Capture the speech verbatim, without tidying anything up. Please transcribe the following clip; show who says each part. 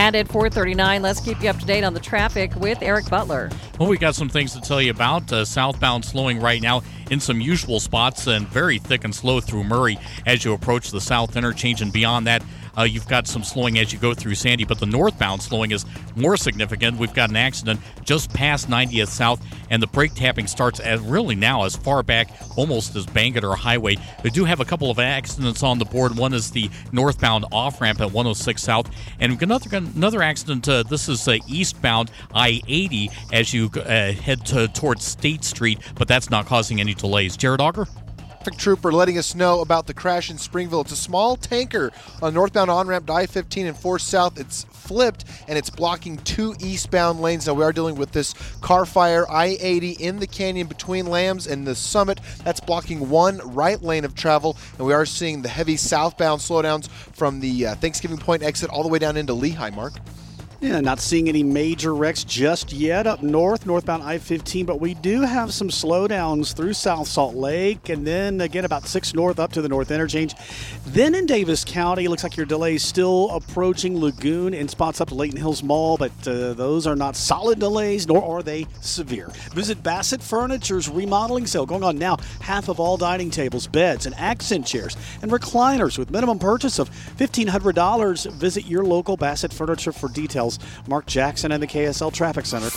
Speaker 1: And at four thirty-nine, let's keep you up to date on the traffic with Eric Butler.
Speaker 2: Well, we got some things to tell you about. Uh, southbound slowing right now in some usual spots and very thick and slow through Murray as you approach the south interchange. And beyond that, uh, you've got some slowing as you go through Sandy. But the northbound slowing is more significant. We've got an accident just past ninetieth South, and the brake tapping starts at really now as far back almost as Bangerter Highway. We do have a couple of accidents on the board. One is the northbound off-ramp at one oh six South. And we've got another, another accident. Uh, this is uh, eastbound I eighty as you uh, head to, towards State Street, but that's not causing any delays. Jared Auger?
Speaker 3: Traffic trooper letting us know about the crash in Springville. It's a small tanker on northbound on-ramp to I fifteen and four South. It's flipped and it's blocking two eastbound lanes. Now we are dealing with this car fire I eighty in the canyon between Lambs and the Summit. That's blocking one right lane of travel, and we are seeing the heavy southbound slowdowns from the uh, Thanksgiving Point exit all the way down into Lehigh, Mark.
Speaker 4: Yeah, not seeing any major wrecks just yet up north, northbound I fifteen, but we do have some slowdowns through South Salt Lake, and then again about six north up to the north interchange. Then in Davis County, looks like your delay is still approaching Lagoon in spots up to Layton Hills Mall, but uh, those are not solid delays, nor are they severe. Visit Bassett Furniture's remodeling sale going on now. Half of all dining tables, beds, and accent chairs, and recliners with minimum purchase of fifteen hundred dollars. Visit your local Bassett Furniture for details. Mark Jackson and the K S L Traffic Center.